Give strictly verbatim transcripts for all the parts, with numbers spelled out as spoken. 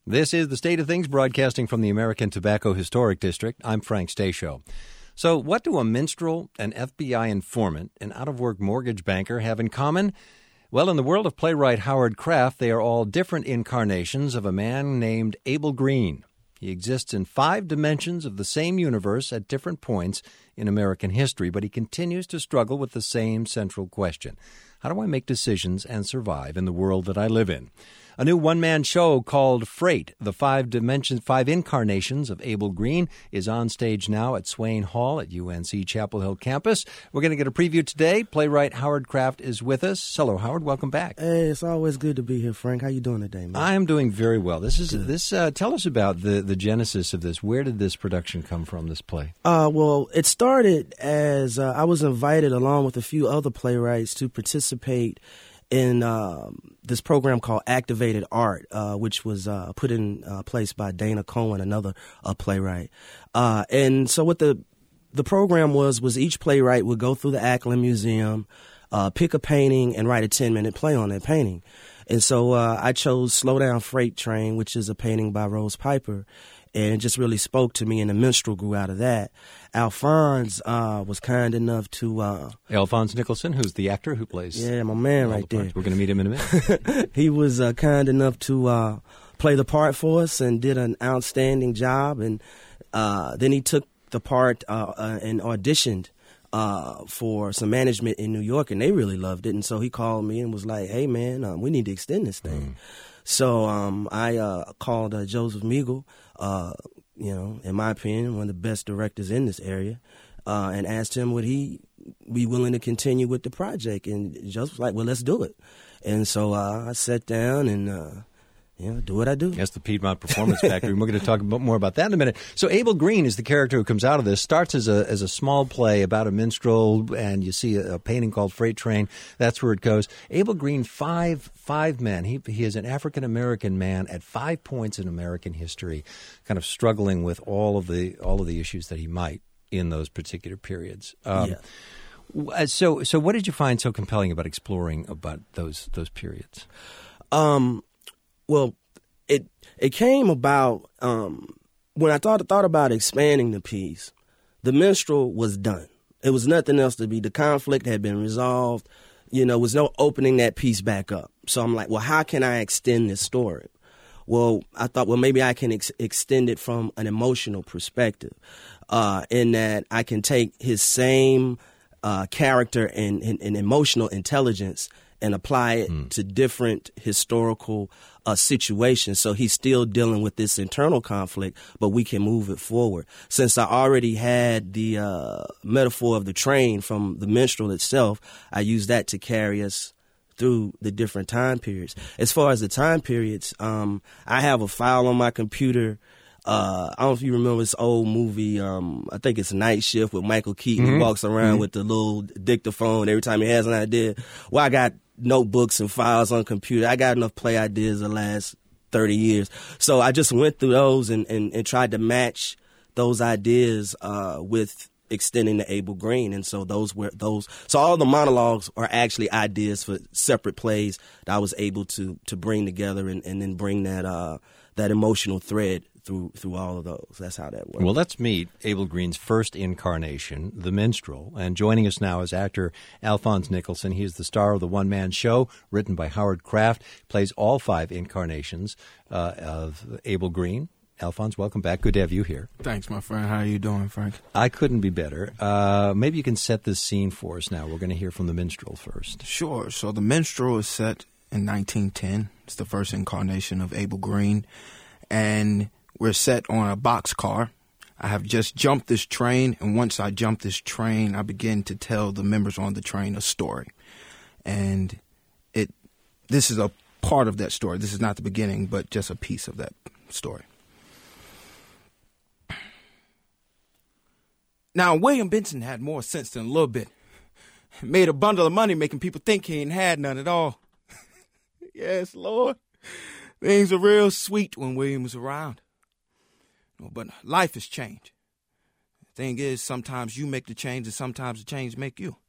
This is The State of Things, broadcasting from the American Tobacco Historic District. I'm Frank Stasio. So what do a minstrel, an F B I informant, an out-of-work mortgage banker have in common? Well, in the world of playwright Howard Kraft, they are all different incarnations of a man named Abel Green. He exists in five dimensions of the same universe at different points in American history, but he continues to struggle with the same central question. How do I make decisions and survive in the world that I live in? A new one-man show called Freight, the five dimensions, five incarnations of Abel Green, is on stage now at Swain Hall at U N C Chapel Hill campus. We're going to get a preview today. Playwright Howard Kraft is with us. Hello, Howard. Welcome back. Hey, it's always good to be here, Frank. How you doing today, man? I am doing very well. This is good. this. Uh, tell us about the the genesis of this. Where did this production come from? This play? Uh, well, it started as uh, I was invited along with a few other playwrights to participate in um, this program called Activated Art, uh, which was uh, put in uh, place by Dana Cohen, another uh, playwright. Uh, and so what the the program was, was each playwright would go through the Ackland Museum, uh, pick a painting, and write a ten-minute play on that painting. And so uh, I chose Slow Down Freight Train, which is a painting by Rose Piper. And it just really spoke to me, and the minstrel grew out of that. Alphonse uh, was kind enough to... Uh, Alphonse Nicholson, who's the actor who plays... Yeah, my man right the there. We're going to meet him in a minute. He was uh, kind enough to uh, play the part for us and did an outstanding job. And uh, then he took the part uh, uh, and auditioned uh, for some management in New York, and they really loved it. And so he called me and was like, hey, man, um, we need to extend this thing. Mm. So um, I uh, called uh, Joseph Meagle, uh, you know, in my opinion, one of the best directors in this area, uh, and asked him would he be willing to continue with the project. And Joseph was like, well, let's do it. And so uh, I sat down and, uh, you know, do what I do. That's the Piedmont Performance Factory. We're going to talk more about that in a minute. So Abel Green is the character who comes out of this. Starts as a as a small play about a minstrel, and you see a, a painting called Freight Train. That's where it goes. Abel Green, five five men. He he is an African-American man at five points in American history, kind of struggling with all of the all of the issues that he might in those particular periods. Um, yeah. So so what did you find so compelling about exploring about those those periods? Um. Well, it it came about um, when I thought thought about expanding the piece. The minstrel was done. It was nothing else to be. The conflict had been resolved. You know, was no opening that piece back up. So I'm like, well, how can I extend this story? Well, I thought, well, maybe I can ex- extend it from an emotional perspective, uh, in that I can take his same uh, character and, and, and emotional intelligence and apply it mm. to different historical uh, situations. So he's still dealing with this internal conflict, but we can move it forward. Since I already had the uh, metaphor of the train from the minstrel itself, I used that to carry us through the different time periods. As far as the time periods, um, I have a file on my computer. Uh, I don't know if you remember this old movie, um, I think it's Night Shift with Michael Keaton. Mm-hmm. He walks around mm-hmm. with the little dictaphone every time he has an idea. Well, I got notebooks and files on computer. I got enough play ideas the last thirty years. So I just went through those and, and, and tried to match those ideas uh, with extending the Abel Green. And so those were those. So all the monologues are actually ideas for separate plays that I was able to to bring together and, and then bring that uh, that emotional thread through through all of those. That's how that works. Well, let's meet Abel Green's first incarnation, the minstrel. And joining us now is actor Alphonse Nicholson. He is the star of the one-man show written by Howard Kraft. Plays all five incarnations uh, of Abel Green. Alphonse, welcome back. Good to have you here. Thanks, my friend. How are you doing, Frank? I couldn't be better. Uh, maybe you can set this scene for us now. We're going to hear from the minstrel first. Sure. So the minstrel is set in nineteen ten. It's the first incarnation of Abel Green. And we're set on a boxcar. I have just jumped this train, and once I jump this train, I begin to tell the members on the train a story. And it, this is a part of that story. This is not the beginning, but just a piece of that story. Now, William Benson had more sense than a little bit. Made a bundle of money making people think he ain't had none at all. Yes, Lord. Things are real sweet when William was around. But life has changed. The thing is, sometimes you make the change and sometimes the change make you.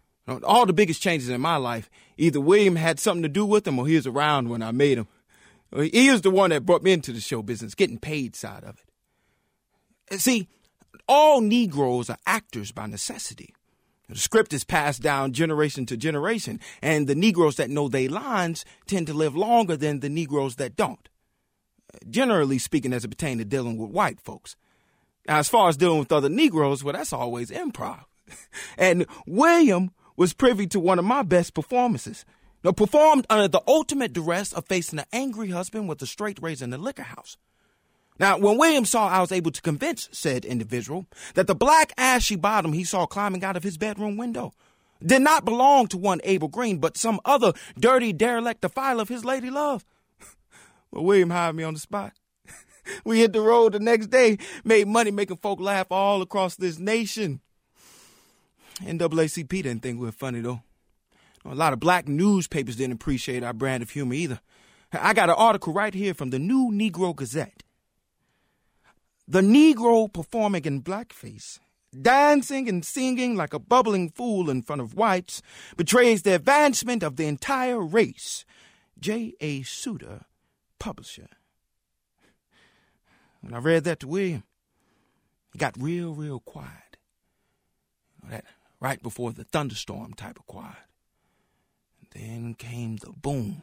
All the biggest changes in my life, either William had something to do with them or he was around when I made them. He was the one that brought me into the show business, getting paid side of it. And see, all Negroes are actors by necessity. The script is passed down generation to generation, and the Negroes that know their lines tend to live longer than the Negroes that don't. Generally speaking, as it pertains to dealing with white folks. Now, as far as dealing with other Negroes, well, that's always improv. And William was privy to one of my best performances. Now, performed under the ultimate duress of facing an angry husband with a straight razor in the liquor house. Now, when William saw I was able to convince said individual that the black ashy bottom he saw climbing out of his bedroom window did not belong to one Abel Green, but some other dirty derelict defiler of his lady love, well, William hired me on the spot. We hit the road the next day, made money making folk laugh all across this nation. N double A C P didn't think we were funny, though. A lot of black newspapers didn't appreciate our brand of humor either. I got an article right here from the New Negro Gazette. The Negro performing in blackface, dancing and singing like a bubbling fool in front of whites, betrays the advancement of the entire race. J A. Suter, publisher. When I read that to William, he got real, real quiet. That right before the thunderstorm type of quiet. And then came the boom.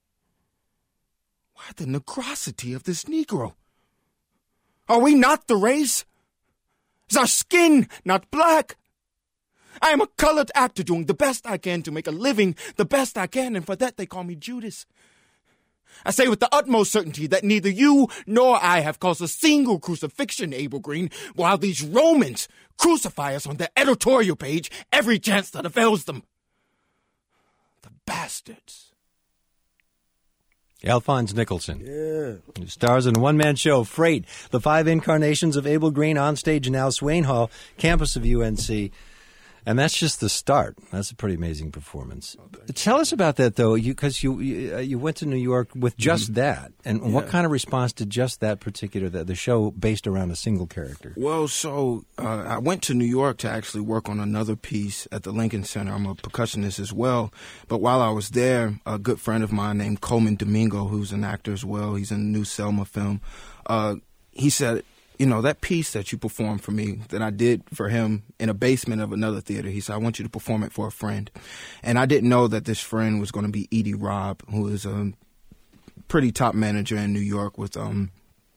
Why the negrosity of this Negro? Are we not the race? Is our skin not black? I am a colored actor doing the best I can to make a living the best I can, and for that they call me Judas. I say with the utmost certainty that neither you nor I have caused a single crucifixion, Abel Green, while these Romans crucify us on their editorial page every chance that avails them. The bastards. Alphonse Nicholson. Yeah. Who stars in a one-man show, Freight, the five incarnations of Abel Green on stage now, Swain Hall, campus of U N C. And that's just the start. That's a pretty amazing performance. Oh, Tell us about that, though, because you you, uh, you went to New York with just mm-hmm. that. And yeah. What kind of response did just that particular, the, the show based around a single character? Well, so uh, I went to New York to actually work on another piece at the Lincoln Center. I'm a percussionist as well. But while I was there, a good friend of mine named Coleman Domingo, who's an actor as well, he's in the new Selma film, uh, he said, you know, that piece that you performed for me, that I did for him in a basement of another theater, he said, I want you to perform it for a friend. And I didn't know that this friend was going to be Edie Robb, who is a pretty top manager in New York with, um,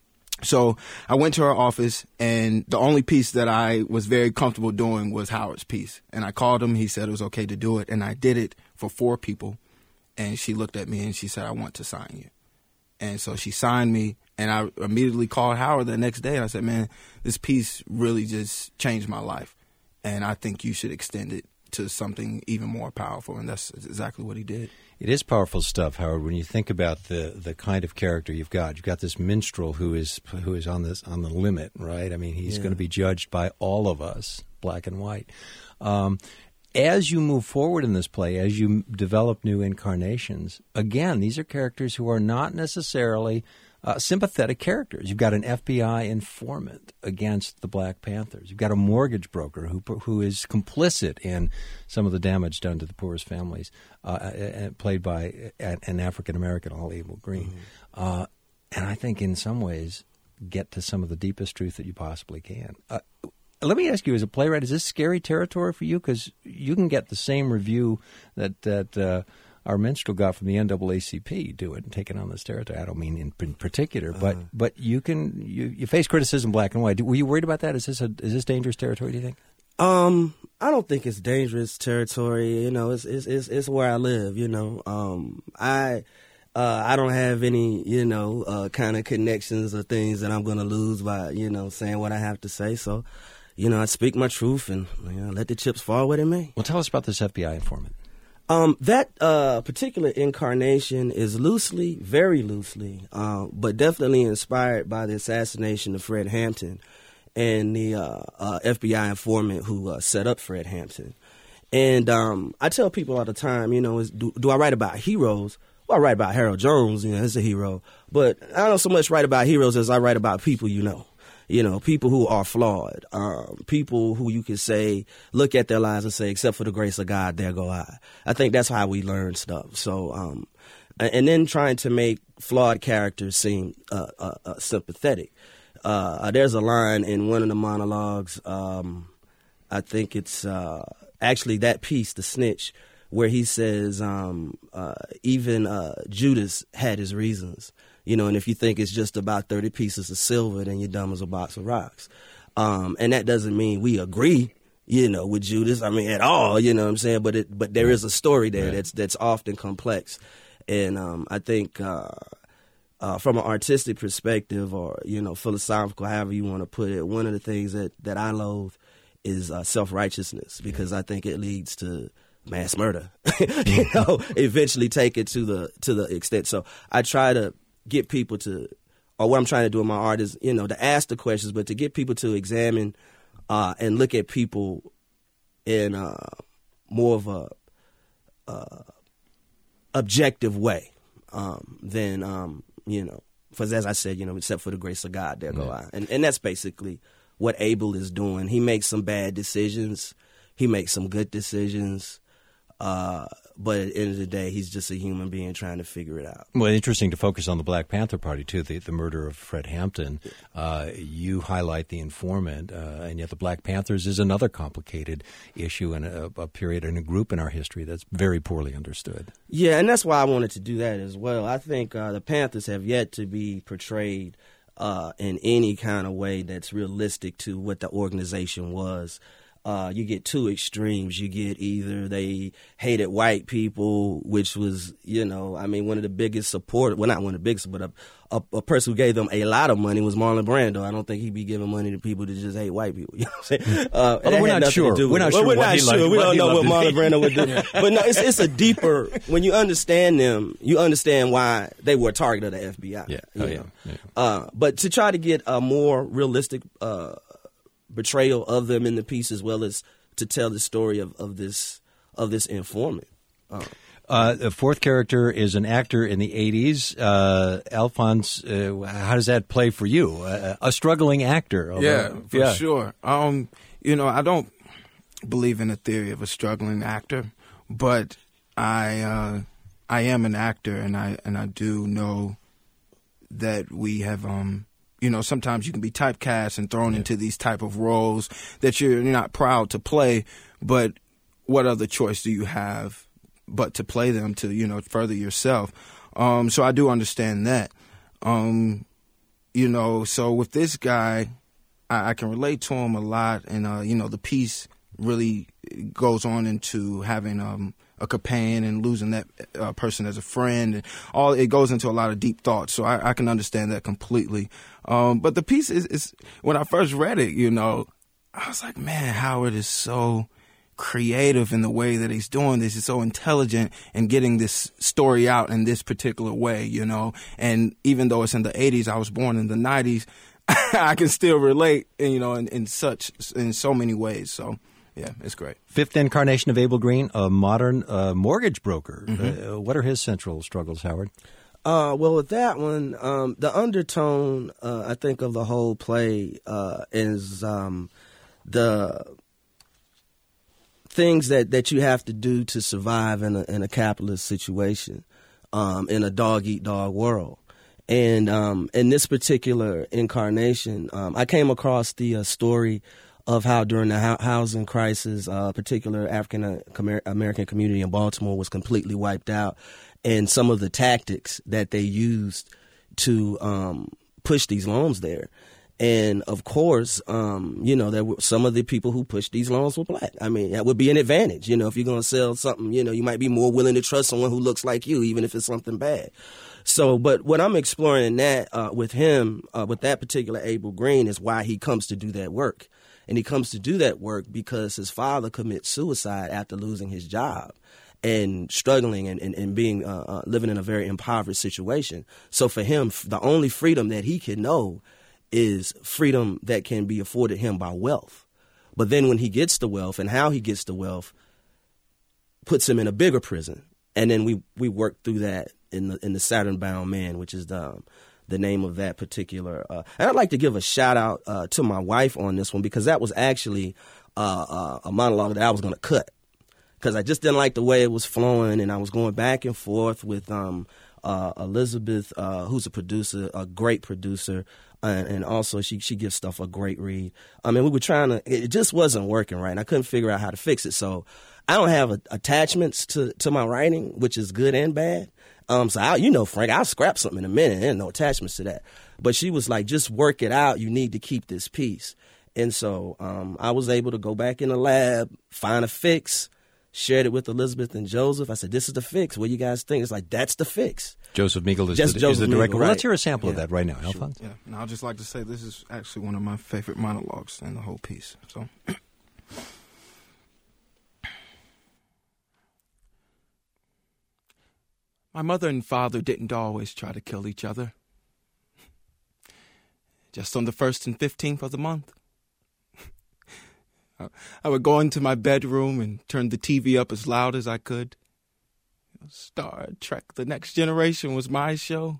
so I went to her office, and the only piece that I was very comfortable doing was Howard's piece. And I called him, he said it was okay to do it, and I did it for four people. And she looked at me and she said, I want to sign you. And so she signed me, and I immediately called Howard the next day, and I said, man, this piece really just changed my life, and I think you should extend it to something even more powerful, and that's exactly what he did. It is powerful stuff, Howard, when you think about the, the kind of character you've got. You've got this minstrel who is who is on this on the limit, right? I mean, he's yeah. going to be judged by all of us, black and white. Um As you move forward in this play, as you develop new incarnations, again, these are characters who are not necessarily uh, sympathetic characters. You've got an F B I informant against the Black Panthers. You've got a mortgage broker who who is complicit in some of the damage done to the poorest families, uh, played by an African-American, all Abel Green. Mm-hmm. Uh, and I think in some ways get to some of the deepest truth that you possibly can. Uh, Let me ask you, as a playwright, is this scary territory for you? Because you can get the same review that that uh, our minstrel got from the N double A C P doing taking on this territory. I don't mean in, in particular, uh-huh. but but you can you, you face criticism black and white. Were you worried about that? Is this a is this dangerous territory? Do you think? Um, I don't think it's dangerous territory. You know, it's it's it's, it's where I live. You know, um, I. Uh, I don't have any, you know, uh, kind of connections or things that I'm going to lose by, you know, saying what I have to say. So, you know, I speak my truth and you know, let the chips fall where they may. Well, tell us about this F B I informant. Um, that uh, particular incarnation is loosely, very loosely, uh, but definitely inspired by the assassination of Fred Hampton and the uh, uh, F B I informant who uh, set up Fred Hampton. And um, I tell people all the time, you know, is, do, do I write about heroes? Well, I write about Harold Jones, you know, he's a hero. But I don't so much write about heroes as I write about people you know. You know, people who are flawed, um, people who you can say, look at their lives and say, except for the grace of God, there go I. I think that's how we learn stuff. So um, and then trying to make flawed characters seem uh, uh, uh, sympathetic. Uh, there's a line in one of the monologues, um, I think it's uh, actually that piece, The Snitch, where he says um, uh, even uh, Judas had his reasons. You know, and if you think it's just about thirty pieces of silver, then you're dumb as a box of rocks. Um, and that doesn't mean we agree, you know, with Judas, I mean, at all, you know what I'm saying? But it, but there is a story there that's that's often complex. And um, I think uh, uh, from an artistic perspective or, you know, philosophical, however you want to put it, one of the things that, that I loathe is uh, self-righteousness, because I think it leads to mass murder, you know, eventually take it to the to the extent. So I try to get people to, or what I'm trying to do in my art is, you know, to ask the questions, but to get people to examine uh, and look at people in uh, more of a uh, objective way um, than, um, you know, because as I said, you know, except for the grace of God, there go yeah. I. And, and that's basically what Abel is doing. He makes some bad decisions. He makes some good decisions. Uh, but at the end of the day, he's just a human being trying to figure it out. Well, interesting to focus on the Black Panther Party, too, the, the murder of Fred Hampton. Uh, you highlight the informant, uh, and yet the Black Panthers is another complicated issue and a, a period and a group in our history that's very poorly understood. Yeah, and that's why I wanted to do that as well. I think uh, the Panthers have yet to be portrayed uh, in any kind of way that's realistic to what the organization was. Uh, you get two extremes. You get either they hated white people, which was, you know, I mean, one of the biggest supporters, well, not one of the biggest, but a, a, a person who gave them a lot of money was Marlon Brando. I don't think he'd be giving money to people that just hate white people. You know what I'm saying? Uh, Although we're not sure. We're not well, sure. We're what not he sure. liked, We what don't he know what loved Marlon Brando would do. But no, it's it's a deeper, when you understand them, you understand why they were a target of the F B I. Yeah. You Oh, know? yeah. yeah. Uh, but to try to get a more realistic uh, portrayal of them in the piece, as well as to tell the story of, of this of this informant. Uh, uh, the fourth character is an actor in the eighties. Uh, Alphonse, uh, how does that play for you? Uh, a struggling actor. Although, yeah, for yeah. sure. Um, you know, I don't believe in the theory of a struggling actor, but I uh, I am an actor, and I and I do know that we have. Um, You know, sometimes you can be typecast and thrown yeah. into these type of roles that you're not proud to play, but what other choice do you have but to play them to, you know, further yourself? Um, so I do understand that. Um, you know, so with this guy, I, I can relate to him a lot, and, uh, you know, the piece really goes on into having um, a companion and losing that uh, person as a friend, and all it goes into a lot of deep thoughts. So I, I can understand that completely. Um, but the piece is, is when I first read it, you know, I was like, man, Howard is so creative in the way that he's doing this. He's so intelligent in getting this story out in this particular way, you know. And even though it's in the eighties, I was born in the nineties, I can still relate, you know, in, in such in so many ways. So. Yeah, it's great. Fifth incarnation of Abel Green, a modern uh, mortgage broker. Mm-hmm. Uh, what are his central struggles, Howard? Uh, well, with that one, um, the undertone, uh, I think, of the whole play uh, is um, the things that, that you have to do to survive in a, in a capitalist situation, um, in a dog-eat-dog world. And um, in this particular incarnation, um, I came across the uh, story of how during the housing crisis, a uh, particular African American community in Baltimore was completely wiped out, and some of the tactics that they used to um, push these loans there. And of course, um, you know, there were some of the people who pushed these loans were black. I mean, that would be an advantage. You know, if you're going to sell something, you know, you might be more willing to trust someone who looks like you, even if it's something bad. So, but what I'm exploring in that uh, with him, uh, with that particular Abel Green, is why he comes to do that work. And he comes to do that work because his father commits suicide after losing his job and struggling and, and, and being uh, uh, living in a very impoverished situation. So for him, the only freedom that he can know is freedom that can be afforded him by wealth. But then when he gets the wealth and how he gets the wealth puts him in a bigger prison. And then we, we work through that in the in the Saturn Bound Man, which is the um, the name of that particular. Uh, and I'd like to give a shout out uh, to my wife on this one, because that was actually uh, uh, a monologue that I was going to cut, because I just didn't like the way it was flowing, and I was going back and forth with um, uh, Elizabeth, uh, who's a producer, a great producer, and, and also she she gives stuff a great read. I mean, we were trying to, it just wasn't working right, and I couldn't figure out how to fix it. So I don't have a, attachments to, to my writing, which is good and bad. Um, so I, you know, Frank, I'll scrap something in a minute. There's no attachments to that. But she was like, just work it out. You need to keep this piece. And so um, I was able to go back in the lab, find a fix, shared it with Elizabeth and Joseph. I said, this is the fix. What do you guys think? It's like, that's the fix. Joseph Meagle is, Just the, Joseph is the director. Meagle, Well, right. let's hear a sample Yeah. of that right now, Sure. Alphonse. Yeah, and I'd just like to say this is actually one of my favorite monologues in the whole piece. So, my mother and father didn't always try to kill each other. Just on the first and fifteenth of the month, I would go into my bedroom and turn the T V up as loud as I could. Star Trek: The Next Generation was my show.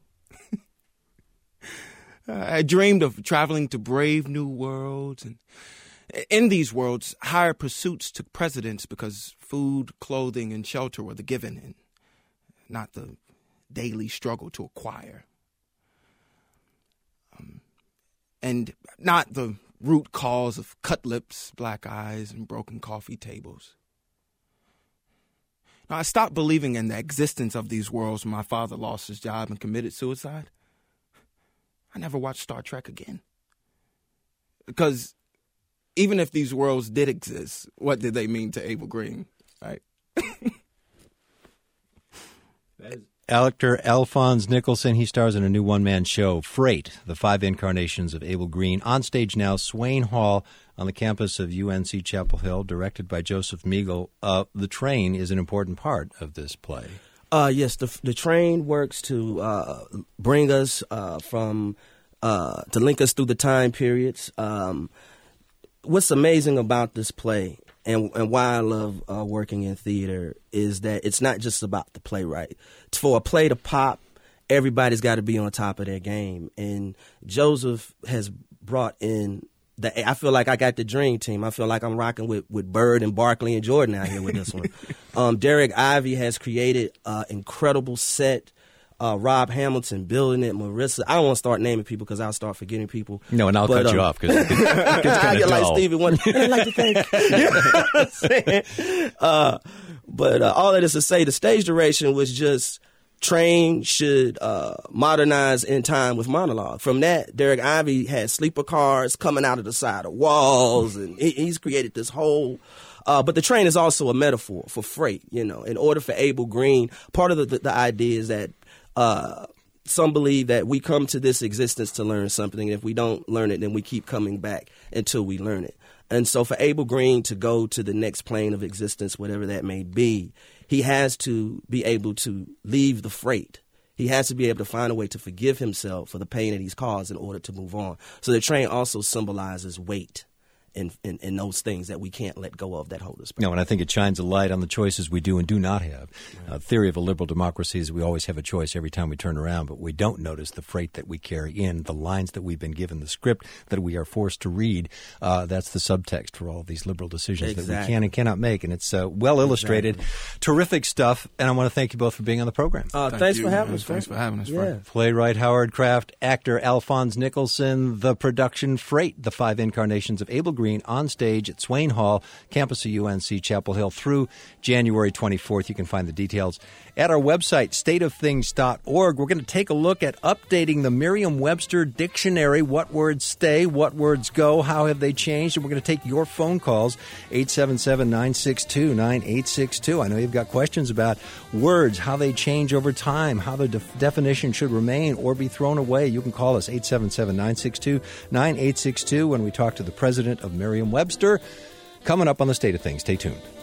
I dreamed of traveling to brave new worlds, and in these worlds, higher pursuits took precedence because food, clothing, and shelter were the given, and not the daily struggle to acquire. Um, and not the root cause of cut lips, black eyes, and broken coffee tables. Now, I stopped believing in the existence of these worlds when my father lost his job and committed suicide. I never watched Star Trek again. Because even if these worlds did exist, what did they mean to Abel Green, right? Actor Alphonse Nicholson, he stars in a new one-man show, Freight, the five incarnations of Abel Green. On stage now, Swain Hall on the campus of U N C Chapel Hill, directed by Joseph Meagle. Uh, the train is an important part of this play. Uh, yes, the the train works to uh, bring us uh, from, uh, to link us through the time periods. Um, what's amazing about this play and, and why I love uh, working in theater is that it's not just about the playwright. For a play to pop, everybody's got to be on top of their game. And Joseph has brought in the, I feel like I got the dream team. I feel like I'm rocking with, with Bird and Barkley and Jordan out here with this one. um, Derek Ivey has created an incredible set. Uh, Rob Hamilton building it. Marissa, I don't want to start naming people because I'll start forgetting people. No, and I'll but, cut um, you off because it gets kind I of like dull. Stevie Wonder. I like to think. You know what I'm saying? Uh, but uh, all that is to say, the stage duration was just train should uh, modernize in time with monologue. From that, Derek Ivey had sleeper cars coming out of the side of walls, and he, he's created this whole. Uh, but the train is also a metaphor for freight. You know, in order for Abel Green, part of the, the, the idea is that. Uh, some believe that we come to this existence to learn something. And if we don't learn it, then we keep coming back until we learn it. And so for Abel Green to go to the next plane of existence, whatever that may be, he has to be able to leave the freight. He has to be able to find a way to forgive himself for the pain that he's caused in order to move on. So the train also symbolizes weight. In, in, in those things that we can't let go of that hold us back. No, and I think it shines a light on the choices we do and do not have. Right. Uh, theory of a liberal democracy is we always have a choice every time we turn around, but we don't notice the freight that we carry in, the lines that we've been given, the script that we are forced to read. Uh, that's the subtext for all of these liberal decisions Exactly. that we can and cannot make, and it's uh, well illustrated. Exactly. Terrific stuff, and I want to thank you both for being on the program. Uh, Thank thanks you, for having man. us. Thanks Frank. for having us, Yeah. Frank. Playwright Howard Kraft, actor Alphonse Nicholson, the production Freight, the five incarnations of Abel Green on stage at Swain Hall, campus of U N C Chapel Hill through January twenty-fourth. You can find the details at our website, state of things dot org. We're going to take a look at updating the Merriam-Webster dictionary. What words stay? What words go? How have they changed? And we're going to take your phone calls, eight seven seven, nine six two, nine eight six two. I know you've got questions about words, how they change over time, how the def- definition should remain or be thrown away. You can call us, eight seven seven, nine six two, nine eight six two, when we talk to the president of Merriam-Webster. Coming up on the State of Things. Stay tuned.